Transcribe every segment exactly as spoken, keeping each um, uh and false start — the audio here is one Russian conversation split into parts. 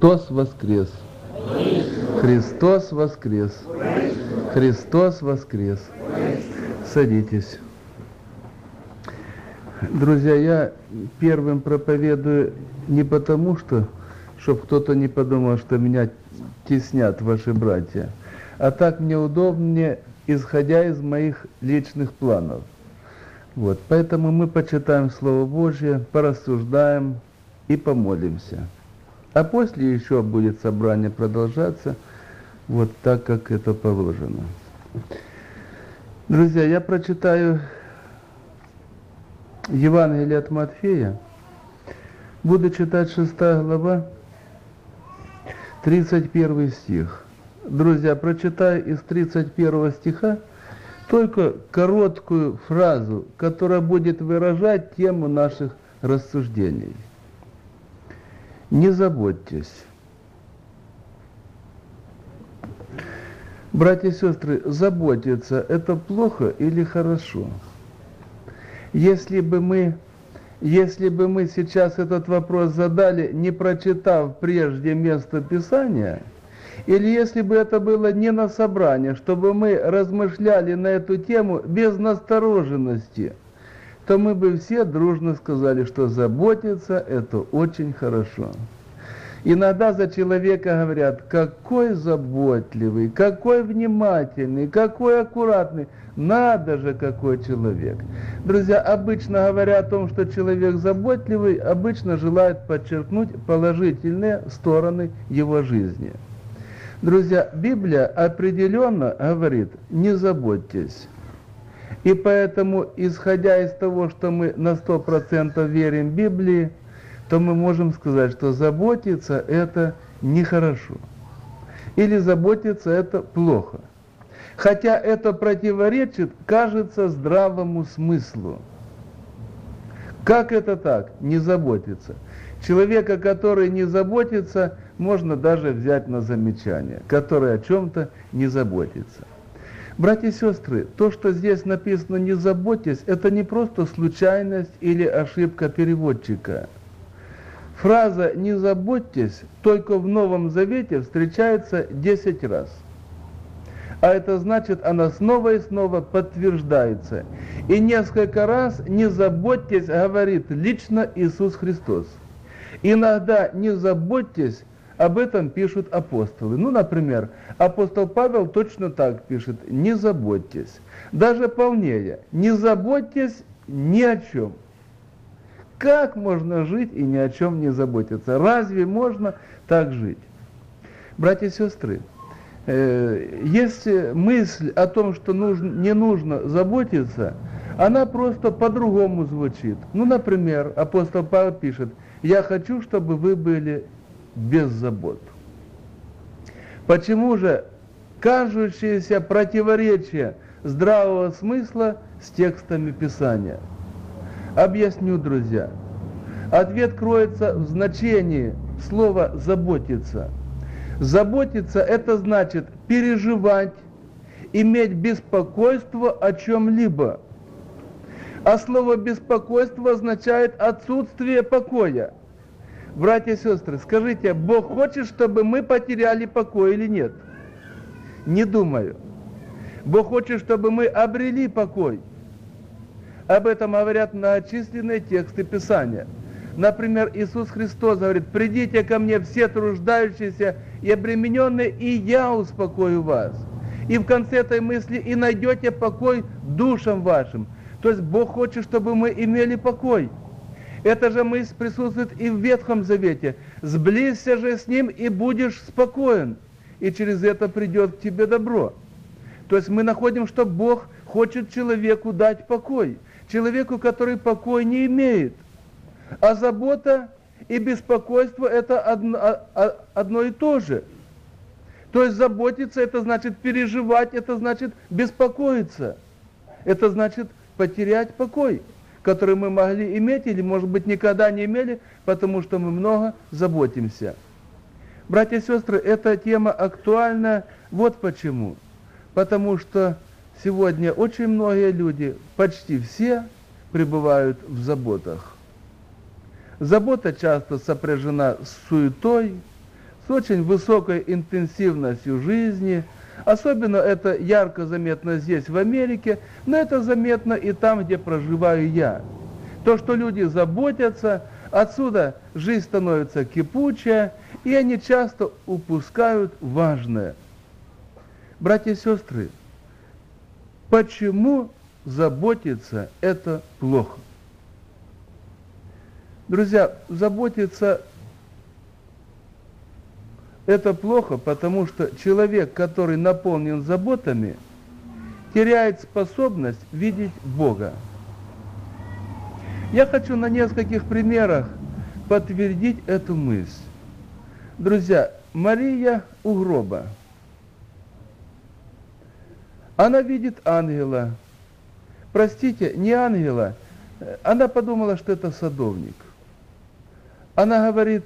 Христос воскрес! Христос воскрес! Христос воскрес! Садитесь. Друзья, я первым проповедую не потому, что, чтобы кто-то не подумал, что меня теснят ваши братья, а так мне удобнее, исходя из моих личных планов. Вот, поэтому мы почитаем Слово Божье, порассуждаем и помолимся. А после еще будет собрание продолжаться, вот так, как это положено. Друзья, я прочитаю Евангелие от Матфея. Буду читать шестая глава, тридцать первый стих. Друзья, прочитаю из тридцать первого стиха только короткую фразу, которая будет выражать тему наших рассуждений. Не заботьтесь. Братья и сестры, заботиться – это плохо или хорошо? Если бы мы, если бы мы сейчас этот вопрос задали, не прочитав прежде место Писания, или если бы это было не на собрании, чтобы мы размышляли на эту тему без настороженности, то мы бы все дружно сказали, что заботиться – это очень хорошо. Иногда за человека говорят, какой заботливый, какой внимательный, какой аккуратный. Надо же, какой человек. Друзья, обычно говоря о том, что человек заботливый, обычно желают подчеркнуть положительные стороны его жизни. Друзья, Библия определенно говорит, не заботьтесь. И поэтому, исходя из того, что мы на сто процентов верим Библии, то мы можем сказать, что заботиться – это нехорошо. Или заботиться – это плохо. Хотя это противоречит, кажется, здравому смыслу. Как это так? Не заботиться. Человека, который не заботится, можно даже взять на замечание, который о чем-то не заботится. Братья и сестры, то, что здесь написано «не заботьтесь», это не просто случайность или ошибка переводчика. Фраза «не заботьтесь» только в Новом Завете встречается десять раз. А это значит, она снова и снова подтверждается. И несколько раз «не заботьтесь» говорит лично Иисус Христос. Иногда «не заботьтесь» об этом пишут апостолы. Ну, например, апостол Павел точно так пишет: «Не заботьтесь». Даже полнее: «Не заботьтесь ни о чем». Как можно жить и ни о чем не заботиться? Разве можно так жить? Братья и сестры, э, есть мысль о том, что нужно, не нужно заботиться, она просто по-другому звучит. Ну, например, апостол Павел пишет: «Я хочу, чтобы вы были без забот». Почему же кажущееся противоречие здравого смысла с текстами Писания? Объясню, друзья. Ответ кроется в значении слова «заботиться». Заботиться – это значит переживать, иметь беспокойство о чем-либо. А слово «беспокойство» означает отсутствие покоя. Братья и сестры, скажите, Бог хочет, чтобы мы потеряли покой или нет? Не думаю. Бог хочет, чтобы мы обрели покой. Об этом говорят многочисленные тексты Писания. Например, Иисус Христос говорит: «Придите ко мне все труждающиеся и обремененные, и я успокою вас». И в конце этой мысли: «И найдете покой душам вашим». То есть Бог хочет, чтобы мы имели покой. Эта же мысль присутствует и в Ветхом Завете. «Сблизься же с Ним, и будешь спокоен, и через это придет к тебе добро». То есть мы находим, что Бог хочет человеку дать покой. Человеку, который покой не имеет. А забота и беспокойство – это одно, одно и то же. То есть заботиться – это значит переживать, это значит беспокоиться. Это значит потерять покой, который мы могли иметь или, может быть, никогда не имели, потому что мы много заботимся. Братья и сестры, эта тема актуальна вот почему. Потому что сегодня очень многие люди, почти все, пребывают в заботах. Забота часто сопряжена с суетой, очень высокой интенсивностью жизни. Особенно это ярко заметно здесь, в Америке, но это заметно и там, где проживаю я. То, что люди заботятся, отсюда жизнь становится кипучая, и они часто упускают важное. Братья и сестры, почему заботиться это плохо? Друзья, заботиться это плохо, потому что человек, который наполнен заботами, теряет способность видеть Бога. Я хочу на нескольких примерах подтвердить эту мысль. Друзья, Мария у гроба. Она видит ангела. Простите, не ангела. Она подумала, что это садовник. Она говорит: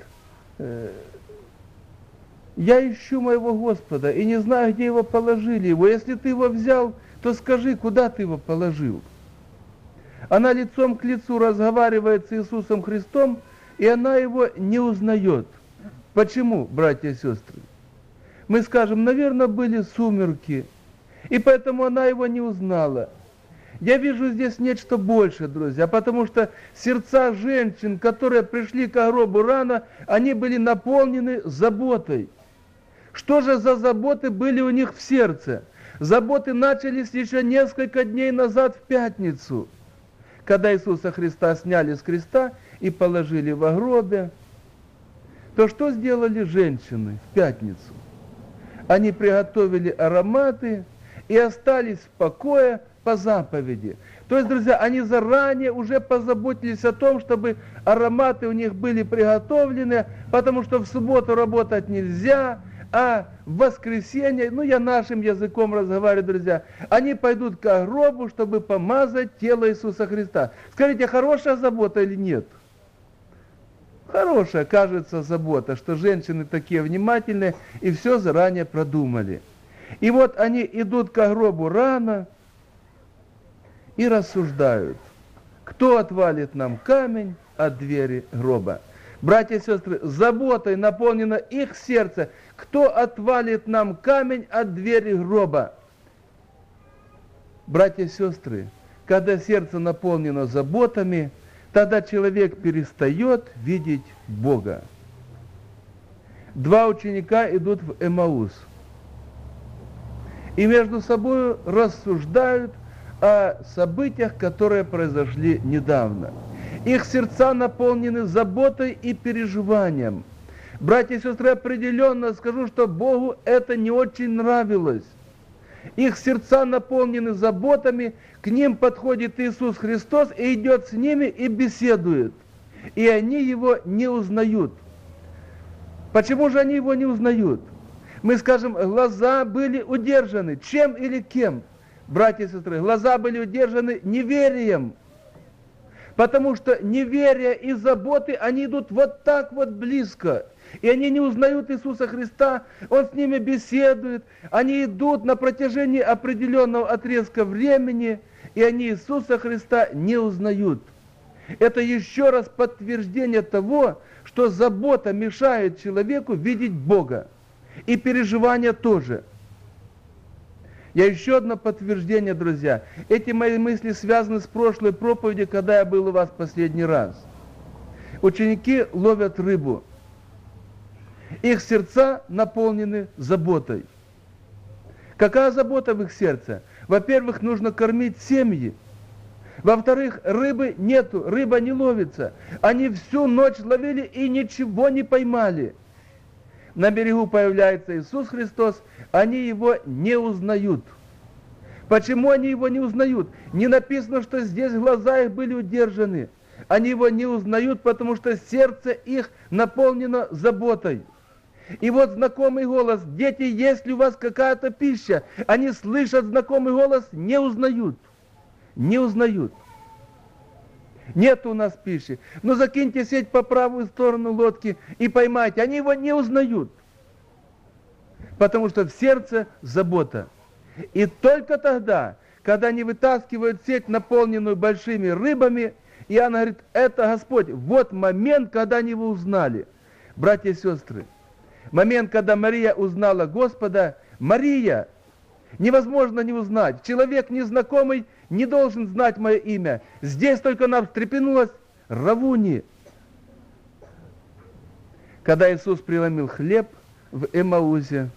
я ищу моего Господа и не знаю, где его положили его. Если ты его взял, то скажи, куда ты его положил. Она лицом к лицу разговаривает с Иисусом Христом, и она его не узнает. Почему, братья и сестры? Мы скажем, наверное, были сумерки, и поэтому она его не узнала. Я вижу здесь нечто большее, друзья, потому что сердца женщин, которые пришли к гробу рано, они были наполнены заботой. Что же за заботы были у них в сердце? Заботы начались еще несколько дней назад в пятницу, когда Иисуса Христа сняли с креста и положили во гробе. То что сделали женщины в пятницу? Они приготовили ароматы и остались в покое по заповеди. То есть, друзья, они заранее уже позаботились о том, чтобы ароматы у них были приготовлены, потому что в субботу работать нельзя, а в воскресенье, ну я нашим языком разговариваю, друзья, они пойдут к гробу, чтобы помазать тело Иисуса Христа. Скажите, хорошая забота или нет? Хорошая, кажется, забота, что женщины такие внимательные и все заранее продумали. И вот они идут к гробу рано и рассуждают, кто отвалит нам камень от двери гроба. Братья и сестры, заботой наполнено их сердце. Кто отвалит нам камень от двери гроба? Братья и сестры, когда сердце наполнено заботами, тогда человек перестает видеть Бога. Два ученика идут в Эмаус и между собой рассуждают о событиях, которые произошли недавно. Их сердца наполнены заботой и переживанием. Братья и сестры, определенно скажу, что Богу это не очень нравилось. Их сердца наполнены заботами, к ним подходит Иисус Христос и идет с ними и беседует. И они его не узнают. Почему же они его не узнают? Мы скажем, глаза были удержаны. Чем или кем? Братья и сестры, глаза были удержаны неверием. Потому что неверие и заботы, они идут вот так вот близко. И они не узнают Иисуса Христа, Он с ними беседует. Они идут на протяжении определенного отрезка времени, и они Иисуса Христа не узнают. Это еще раз подтверждение того, что забота мешает человеку видеть Бога. И переживания тоже. Я еще одно подтверждение, друзья. Эти мои мысли связаны с прошлой проповедью, когда я был у вас последний раз. Ученики ловят рыбу. Их сердца наполнены заботой. Какая забота в их сердце? Во-первых, нужно кормить семьи. Во-вторых, рыбы нету, рыба не ловится. Они всю ночь ловили и ничего не поймали. На берегу появляется Иисус Христос, они его не узнают. Почему они его не узнают? Не написано, что здесь глаза их были удержаны. Они его не узнают, потому что сердце их наполнено заботой. И вот знакомый голос: дети, есть ли у вас какая-то пища? Они слышат знакомый голос, не узнают. Не узнают. Нет у нас пищи. Но закиньте сеть по правую сторону лодки и поймайте. Они его не узнают. Потому что в сердце забота. И только тогда, когда они вытаскивают сеть, наполненную большими рыбами, Иоанн говорит: это Господь. Вот момент, когда они его узнали. Братья и сестры, Момент, когда Мария узнала Господа, Мария, невозможно не узнать. Человек незнакомый не должен знать мое имя. Здесь только она встрепенулась. Равуни. Когда Иисус преломил хлеб в Эмаузе,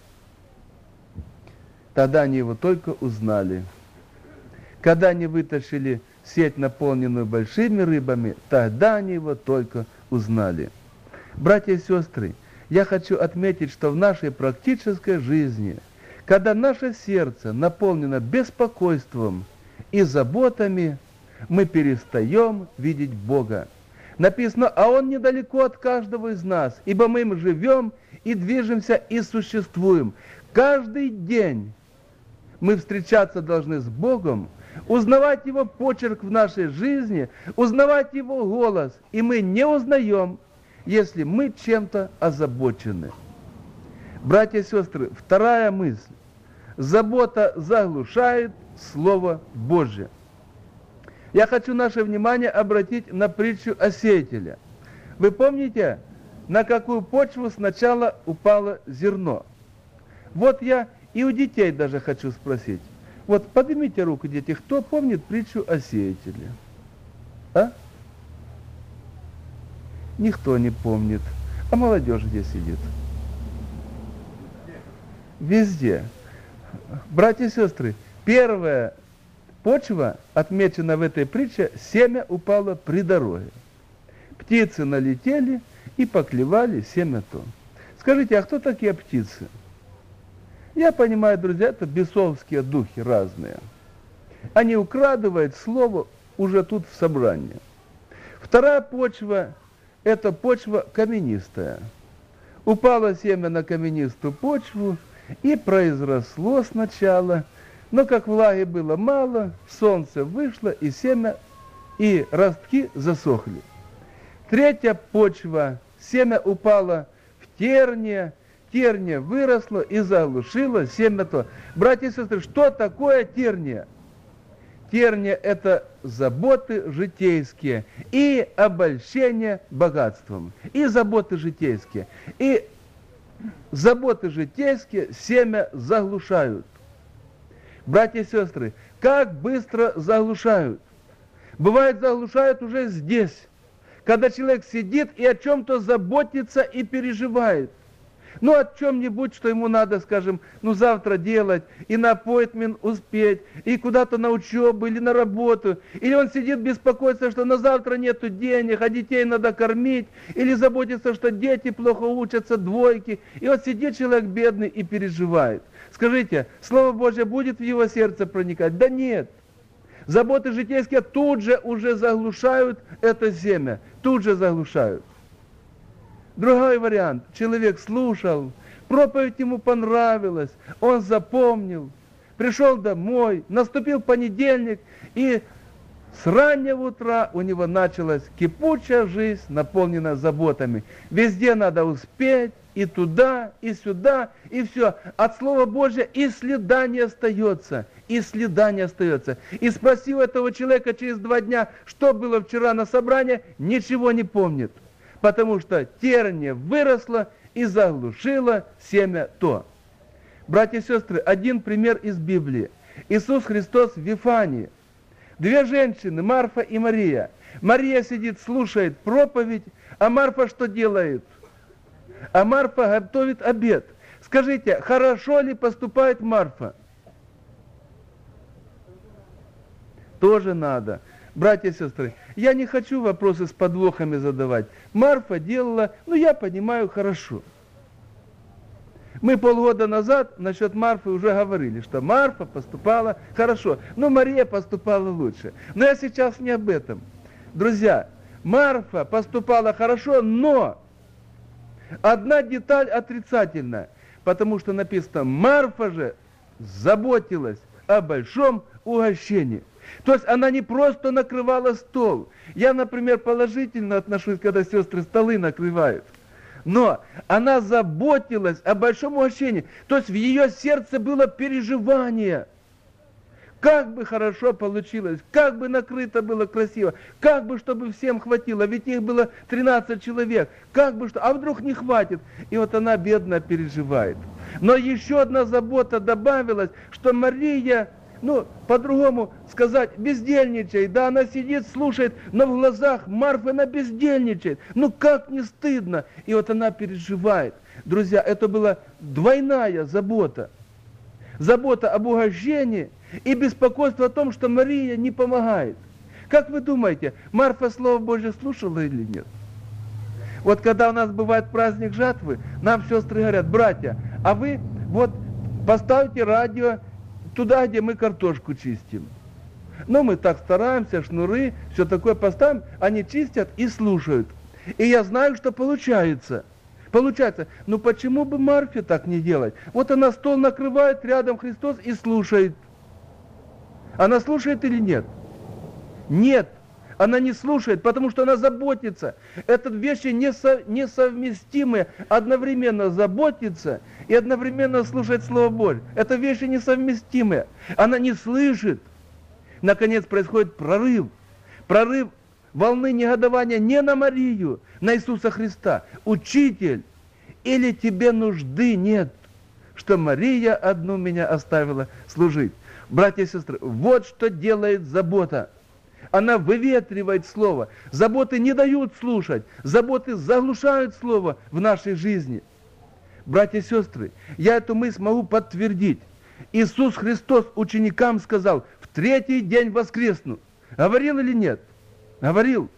тогда они его только узнали. Когда они вытащили сеть, наполненную большими рыбами, тогда они его только узнали. Братья и сестры, я хочу отметить, что в нашей практической жизни, когда наше сердце наполнено беспокойством и заботами, мы перестаем видеть Бога. Написано, а Он недалеко от каждого из нас, ибо мы им живем и движемся и существуем. Каждый день мы встречаться должны с Богом, узнавать Его почерк в нашей жизни, узнавать Его голос, и мы не узнаем, если мы чем-то озабочены. Братья и сестры, вторая мысль. Забота заглушает Слово Божье. Я хочу наше внимание обратить на притчу о сеятеле. Вы помните, на какую почву сначала упало зерно? Вот я и у детей даже хочу спросить. Вот поднимите руку, дети, кто помнит притчу о сеятеле? А? Никто не помнит. А молодежь где сидит? Везде. Братья и сестры, первая почва, отмечена в этой притче, семя упало при дороге. Птицы налетели и поклевали семя то. Скажите, а кто такие птицы? Я понимаю, друзья, это бесовские духи разные. Они украдывают слово уже тут в собрании. Вторая почва, это почва каменистая. Упало семя на каменистую почву и произросло сначала, но как влаги было мало, солнце вышло, и семя, и ростки засохли. Третья почва, семя упало в терния, терния выросла и заглушила семя то. Братья и сестры, что такое терния? Терния – это заботы житейские и обольщение богатством. И заботы житейские. И заботы житейские семя заглушают. Братья и сестры, как быстро заглушают? Бывает, заглушают уже здесь, когда человек сидит и о чем-то заботится и переживает. Ну, о чем-нибудь, что ему надо, скажем, ну, завтра делать, и на аппоинтмент успеть, и куда-то на учебу, или на работу. Или он сидит, беспокоится, что на завтра нету денег, а детей надо кормить, или заботится, что дети плохо учатся, двойки. И вот сидит человек бедный и переживает. Скажите, Слово Божье будет в его сердце проникать? Да нет. Заботы житейские тут же уже заглушают это семя, тут же заглушают. Другой вариант. Человек слушал, проповедь ему понравилась, он запомнил, пришел домой, наступил понедельник, и с раннего утра у него началась кипучая жизнь, наполненная заботами. Везде надо успеть, и туда, и сюда, и все. От Слова Божьего и следа не остается, и следа не остается. И спросил этого человека через два дня, что было вчера на собрании, ничего не помнит. Потому что терния выросла и заглушила семя то. Братья и сестры, один пример из Библии. Иисус Христос в Вифании. Две женщины, Марфа и Мария. Мария сидит, слушает проповедь, а Марфа что делает? А Марфа готовит обед. Скажите, хорошо ли поступает Марфа? Тоже надо. Братья и сестры, я не хочу вопросы с подвохами задавать. Марфа делала, ну я понимаю, хорошо. Мы полгода назад насчет Марфы уже говорили, что Марфа поступала хорошо, но Мария поступала лучше. Но я сейчас не об этом. Друзья, Марфа поступала хорошо, но одна деталь отрицательная, потому что написано, Марфа же заботилась о большом угощении. То есть она не просто накрывала стол. Я, например, положительно отношусь, когда сестры столы накрывают. Но она заботилась о большом угощении. То есть в ее сердце было переживание. Как бы хорошо получилось, как бы накрыто было красиво, как бы, чтобы всем хватило, ведь их было тринадцать человек, как бы что, а вдруг не хватит. И вот она бедно переживает. Но еще одна забота добавилась, что Мария, ну, по-другому сказать, бездельничает. Да, она сидит, слушает, но в глазах Марфы она бездельничает. Ну, как не стыдно. И вот она переживает. Друзья, это была двойная забота. Забота об угощении и беспокойство о том, что Мария не помогает. Как вы думаете, Марфа Слово Божье слушала или нет? Вот когда у нас бывает праздник жатвы, нам сестры говорят: братья, а вы вот поставьте радио туда, где мы картошку чистим. Ну, мы так стараемся, шнуры, все такое поставим, они чистят и слушают. И я знаю, что получается. Получается, ну почему бы Марфе так не делать? Вот она стол накрывает, рядом Христос и слушает. Она слушает или нет? Нет, она не слушает, потому что она заботится. Это вещи несо, несовместимые. Одновременно заботиться и одновременно слушать Слово Божье. Это вещи несовместимые. Она не слышит. Наконец происходит прорыв. Прорыв волны негодования не на Марию, на Иисуса Христа. Учитель, или тебе нужды нет, что Мария одну меня оставила служить? Братья и сестры, вот что делает забота. Она выветривает слово. Заботы не дают слушать. Заботы заглушают слово в нашей жизни. Братья и сестры, я эту мысль могу подтвердить. Иисус Христос ученикам сказал: в третий день воскресну. Говорил или нет? Говорил.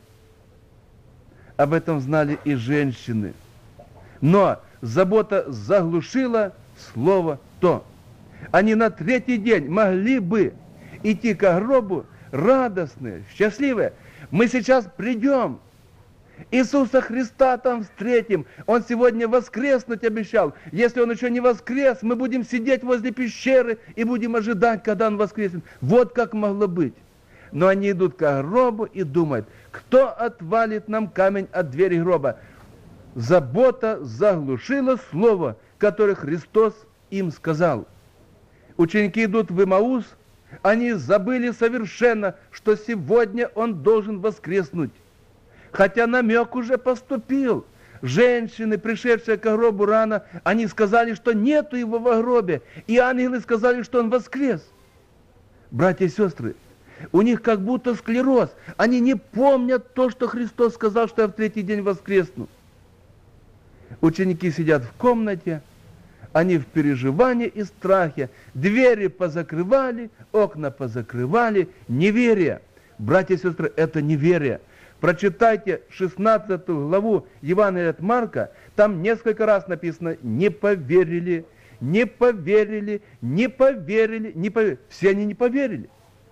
Об этом знали и женщины. Но забота заглушила слово то. Они на третий день могли бы идти к гробу радостные, счастливые. Мы сейчас придем, Иисуса Христа там встретим. Он сегодня воскреснуть обещал. Если Он еще не воскрес, мы будем сидеть возле пещеры и будем ожидать, когда Он воскреснет. Вот как могло быть. Но они идут к гробу и думают: кто отвалит нам камень от двери гроба? Забота заглушила слово, которое Христос им сказал. Ученики идут в Имаус, они забыли совершенно, что сегодня Он должен воскреснуть. Хотя намек уже поступил. Женщины, пришедшие к гробу рано, они сказали, что нету Его во гробе. И ангелы сказали, что Он воскрес. Братья и сестры, у них как будто склероз. Они не помнят то, что Христос сказал, что я в третий день воскресну. Ученики сидят в комнате, они в переживании и страхе. Двери позакрывали, окна позакрывали. Неверие. Братья и сестры, это неверие. Прочитайте шестнадцатую главу Евангелия от Марка. Там несколько раз написано: не поверили, не поверили, не поверили, не поверили. Все они не поверили.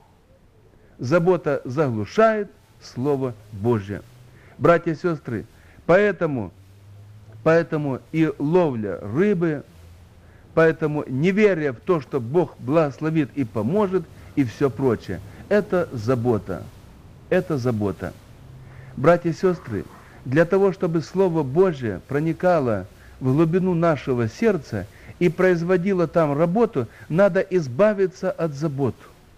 Забота заглушает Слово Божье. Братья и сестры, поэтому, поэтому и ловля рыбы, поэтому неверие в то, что Бог благословит и поможет, и все прочее, это забота. Это забота. Братья и сестры, для того, чтобы Слово Божье проникало в глубину нашего сердца и производило там работу, надо избавиться от забот.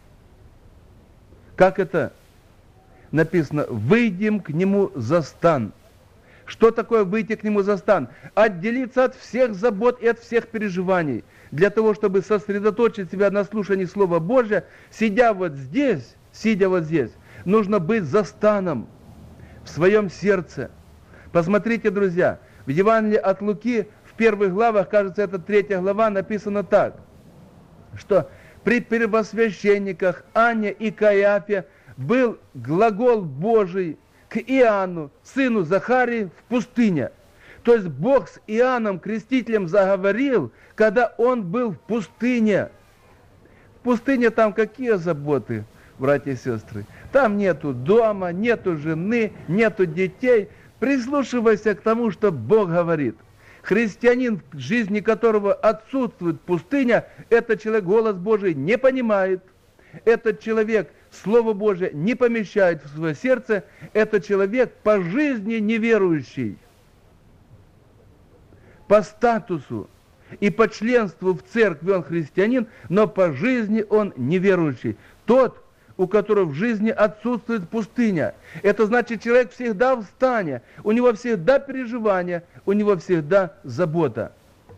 Как это написано? «Выйдем к Нему за стан». Что такое выйти к Нему за стан? Отделиться от всех забот и от всех переживаний. Для того, чтобы сосредоточить себя на слушании Слова Божия, сидя вот здесь, сидя вот здесь, нужно быть за станом в своем сердце. Посмотрите, друзья, в Евангелии от Луки, в первых главах, кажется, это третья глава, написано так, что при первосвященниках Анне и Каиафе был глагол Божий к Иоанну, сыну Захарии, в пустыне. То есть Бог с Иоанном Крестителем заговорил, когда он был в пустыне. В пустыне там какие заботы, братья и сестры? Там нету дома, нету жены, нету детей. Прислушивайся к тому, что Бог говорит. Христианин, в жизни которого отсутствует пустыня, этот человек голос Божий не понимает. Этот человек Слово Божие не помещает в свое сердце. Этот человек по жизни неверующий. По статусу. и по членству в церкви он христианин, но по жизни он неверующий. Тот, у которого в жизни отсутствует пустыня. Это значит, человек всегда в стане, у него всегда переживания, у него всегда забота.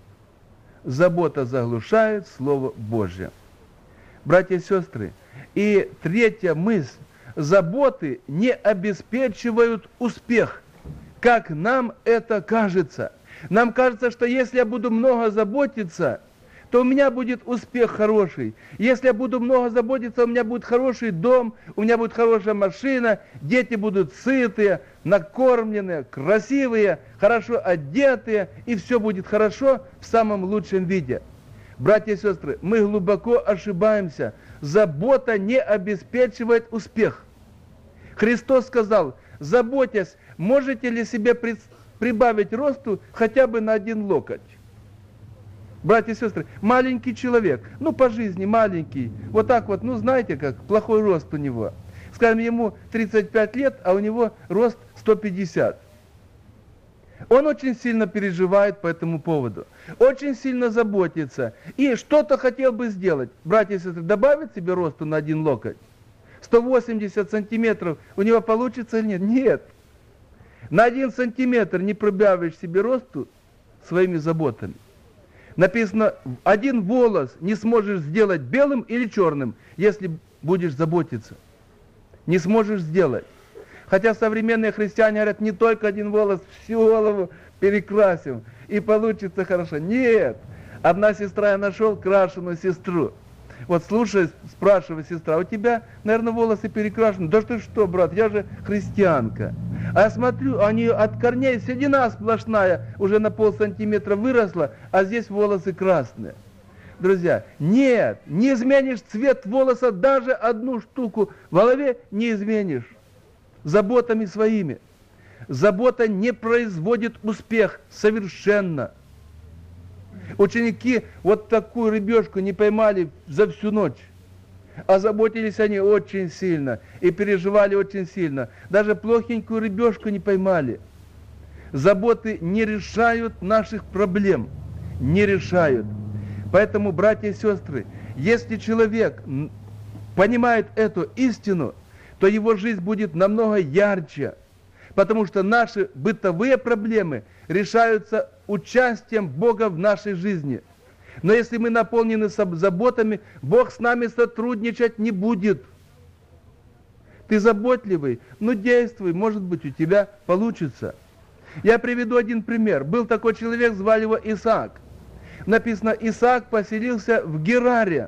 Забота заглушает Слово Божье. Братья и сестры, и третья мысль. Заботы не обеспечивают успех, как нам это кажется. Нам кажется, что если я буду много заботиться, то у меня будет успех хороший. Если я буду много заботиться, у меня будет хороший дом, у меня будет хорошая машина, дети будут сытые, накормленные, красивые, хорошо одетые, и все будет хорошо в самом лучшем виде. Братья и сестры, мы глубоко ошибаемся. Забота не обеспечивает успех. Христос сказал: заботясь, можете ли себе при... прибавить росту хотя бы на один локоть? Братья и сестры, маленький человек, ну по жизни маленький, вот так вот, ну знаете как, плохой рост у него. Скажем, ему тридцать пять лет, а у него рост сто пятьдесят. Он очень сильно переживает по этому поводу, очень сильно заботится. И что-то хотел бы сделать. Братья и сестры, добавить себе росту на один локоть? сто восемьдесят сантиметров у него получится или нет? Нет. На один сантиметр не прибавишь себе росту своими заботами. Написано, один волос не сможешь сделать белым или черным, если будешь заботиться. Не сможешь сделать. Хотя современные христиане говорят, не только один волос, всю голову перекрасим, и получится хорошо. Нет! Одна сестра, я нашел крашеную сестру. Вот слушай, спрашивает сестра, у тебя, наверное, волосы перекрашены. Да ты что, брат, я же христианка. А я смотрю, они от корней седина сплошная, уже на полсантиметра выросла, а здесь волосы красные. Друзья, нет, не изменишь цвет волоса, даже одну штуку в голове не изменишь. Заботами своими. Забота не производит успех совершенно. Ученики вот такую рыбешку не поймали за всю ночь. А заботились они очень сильно и переживали очень сильно. Даже плохенькую рыбешку не поймали. Заботы не решают наших проблем. Не решают. Поэтому, братья и сестры, если человек понимает эту истину, то его жизнь будет намного ярче. Потому что наши бытовые проблемы решаются участием Бога в нашей жизни. Но если мы наполнены заботами, Бог с нами сотрудничать не будет. Ты заботливый, ну действуй, может быть, у тебя получится. Я приведу один пример. Был такой человек, звали его Исаак. Написано, Исаак поселился в Гераре.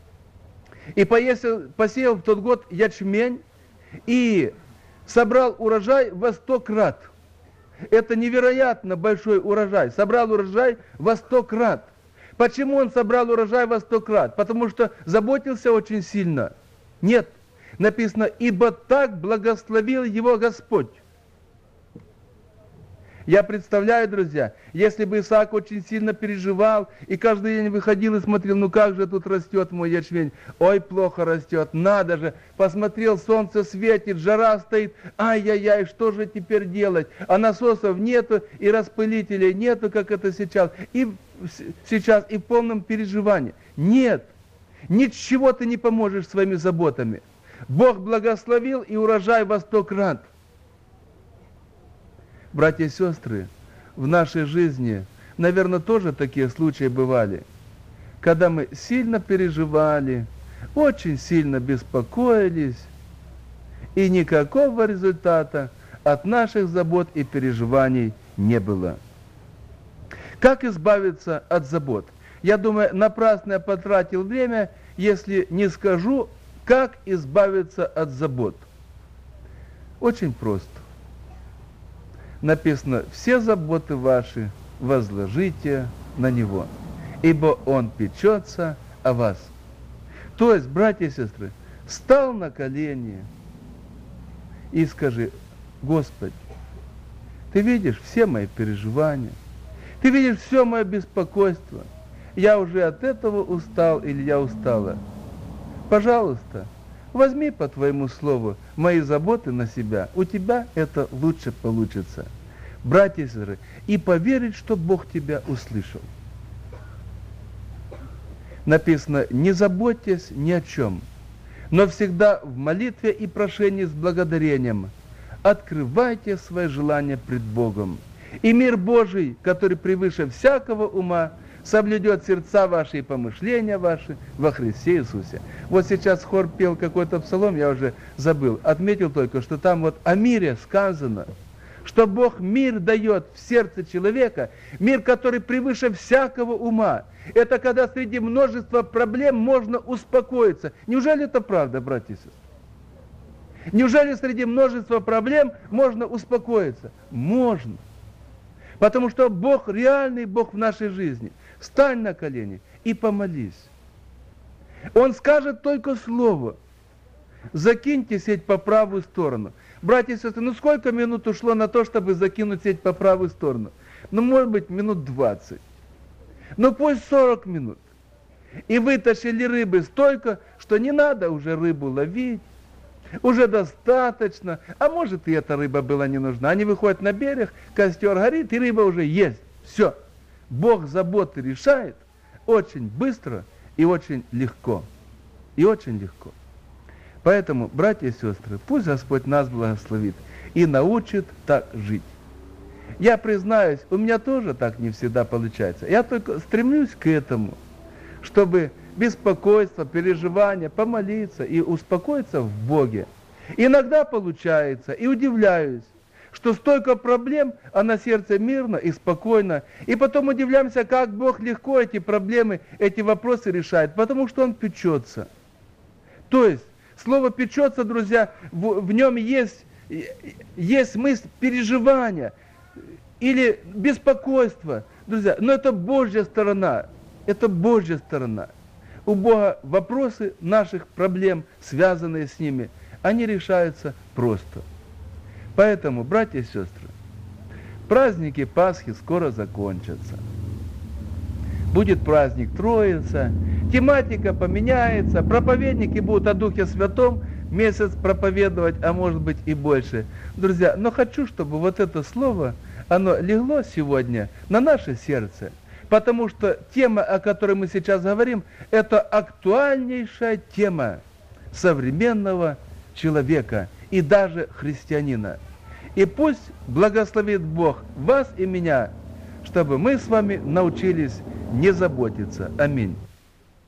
И посеял, посеял в тот год ячмень и собрал урожай во сто крат. Это невероятно большой урожай. Собрал урожай во сто крат. Почему он собрал урожай во сто крат? Потому что заботился очень сильно? Нет. Написано, ибо так благословил его Господь. Я представляю, друзья, если бы Исаак очень сильно переживал и каждый день выходил и смотрел, ну как же тут растет мой ячмень, ой, плохо растет, надо же, посмотрел, солнце светит, жара стоит, ай-яй-яй, что же теперь делать, а насосов нету и распылителей нету, как это сейчас, и сейчас и в полном переживании. Нет, ничего ты не поможешь своими заботами. Бог благословил и урожай во сто крат. Братья и сестры, в нашей жизни, наверное, тоже такие случаи бывали, когда мы сильно переживали, очень сильно беспокоились, и никакого результата от наших забот и переживаний не было. Как избавиться от забот? Я думаю, напрасно я потратил время, если не скажу, как избавиться от забот. Очень просто. Написано, все заботы ваши возложите на Него, ибо Он печется о вас. То есть, братья и сестры, стал на колени и скажи, Господи, Ты видишь все мои переживания, Ты видишь все мое беспокойство, я уже от этого устал или я устала. Пожалуйста, возьми по Твоему слову мои заботы на себя, у Тебя это лучше получится. Братья и сестры, и поверить, что Бог тебя услышал. написано: «Не заботьтесь ни о чем, но всегда в молитве и прошении с благодарением открывайте свои желания пред Богом. И мир Божий, который превыше всякого ума, соблюдет сердца ваши и помышления ваши во Христе Иисусе». Вот сейчас хор пел какой-то псалом, я уже забыл, отметил только, что там вот о мире сказано, что Бог мир дает в сердце человека, мир, который превыше всякого ума. Это когда среди множества проблем можно успокоиться. Неужели это правда, братья и сестры? Неужели среди множества проблем можно успокоиться? Можно. Потому что Бог реальный Бог в нашей жизни. Встань на колени и помолись. Он скажет только слово. Закиньте сеть по правую сторону. Братья и сестры, ну сколько минут ушло на то, чтобы закинуть сеть по правую сторону? Ну, может быть, минут двадцать. Ну, пусть сорок минут. И вытащили рыбы столько, что не надо уже рыбу ловить. Уже достаточно. А может, и эта рыба была не нужна. Они выходят на берег, костер горит, и рыба уже есть. Все. Бог заботы решает очень быстро и очень легко. И очень легко. Поэтому, братья и сестры, пусть Господь нас благословит и научит так жить. Я признаюсь, у меня тоже так не всегда получается. Я только стремлюсь к этому, чтобы беспокойство, переживания, помолиться и успокоиться в Боге. Иногда получается, и удивляюсь, что столько проблем, а на сердце мирно и спокойно. И потом удивляемся, как Бог легко эти проблемы, эти вопросы решает, потому что Он печется. То есть, слово «печется», друзья, в, в нем есть, есть мысль переживания или беспокойства. Друзья, но это Божья сторона, это Божья сторона. У Бога вопросы наших проблем, связанные с ними, они решаются просто. Поэтому, братья и сестры, праздники Пасхи скоро закончатся. Будет праздник Троица, тематика поменяется, проповедники будут о Духе Святом месяц проповедовать, а может быть и больше. Друзья, но хочу, чтобы вот это слово, оно легло сегодня на наше сердце, потому что тема, о которой мы сейчас говорим, это актуальнейшая тема современного человека и даже христианина. И пусть благословит Бог вас и меня, чтобы мы с вами научились не заботиться. Аминь.